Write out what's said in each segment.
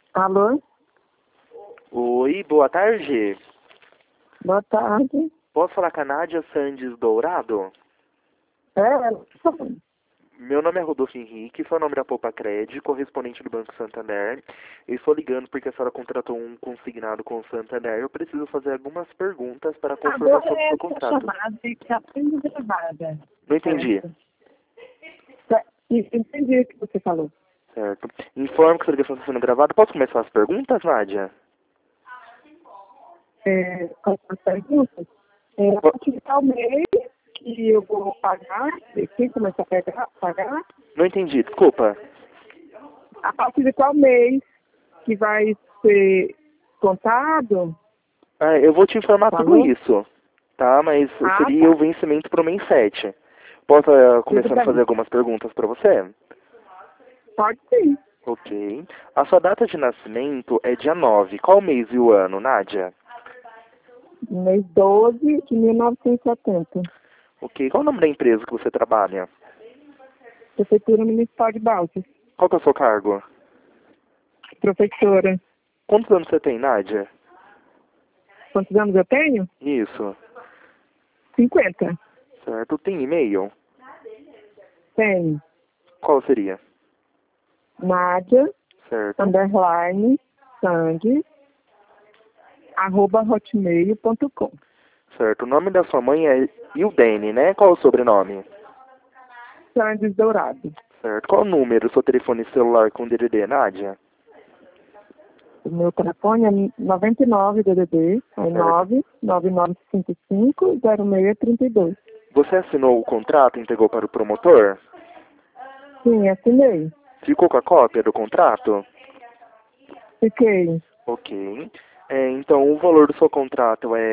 Alô? Oi, boa tarde. Boa tarde. Posso falar com a Nádia Sandes Dourado? É, Meu nome é Rodolfo Henrique, sou nome da Poupa Cred, correspondente do Banco Santander. Eu estou ligando porque a senhora contratou um consignado com o Santander. Eu preciso fazer algumas perguntas para a confirmação agora do é seu essa contrato. chamada que está sendo gravada. Não entendi. Certo. Entendi o que você falou. Certo. Informo que essa ligação está sendo gravada. Posso começar as perguntas, Nádia? Quais são as perguntas? A partir de tal mês que eu vou pagar, quem começa a pagar, Não entendi, desculpa. a partir de qual mês que vai ser contado, Eu vou te informar tudo falou? isso, tá? Mas Ah, seria o tá. vencimento para o mês 7. Posso Tudo começar a fazer bem. algumas perguntas para você? Pode sim. Ok. A sua data de nascimento é dia 9. Qual mês e o ano, Nádia? Mês 12 de 1970. Ok. Qual o nome da empresa que você trabalha? Prefeitura Municipal de Balsas. Qual que é o seu cargo? Professora. Quantos anos você tem, Nádia? Quantos anos eu tenho? Isso. 50. Certo. Tem e-mail? Tenho. Qual seria? Nádia, Certo. underline, sangue, @hotmail.com. Certo. O nome da sua mãe é Ildene, né? Qual o sobrenome? Sandes Dourado. Certo. Qual o número do seu telefone celular com DDD, Nádia? O meu telefone é 99 DDD, é Certo. 99955-0632. Você assinou o contrato e entregou para o promotor? Sim, assinei. Ficou com a cópia do contrato? Fiquei. Ok. Então, o valor do seu contrato é R$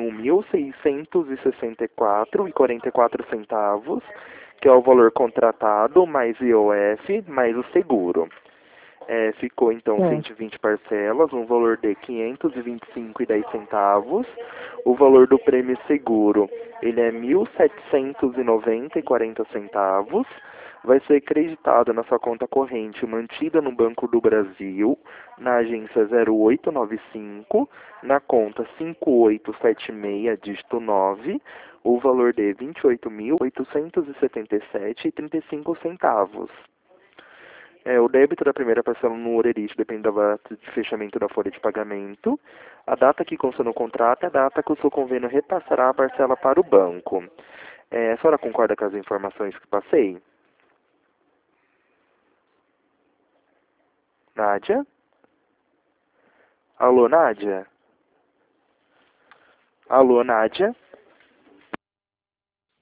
31.664,44 que é o valor contratado, mais IOF, mais o seguro. Ficou, então, É. 120 parcelas, um valor de R$ 525,10. O valor do prêmio seguro, ele é R$ 1.790,40. Vai ser creditado na sua conta corrente, mantida no Banco do Brasil, na agência 0895, na conta 5876, dígito 9, o valor de R$ 28.877,35. O débito da primeira parcela no Orerite depende da data de fechamento da folha de pagamento. A data que consta no contrato é a data que o seu convênio repassará a parcela para o banco. A senhora concorda com as informações que passei? Nádia? Alô, Nádia? Alô, Nádia?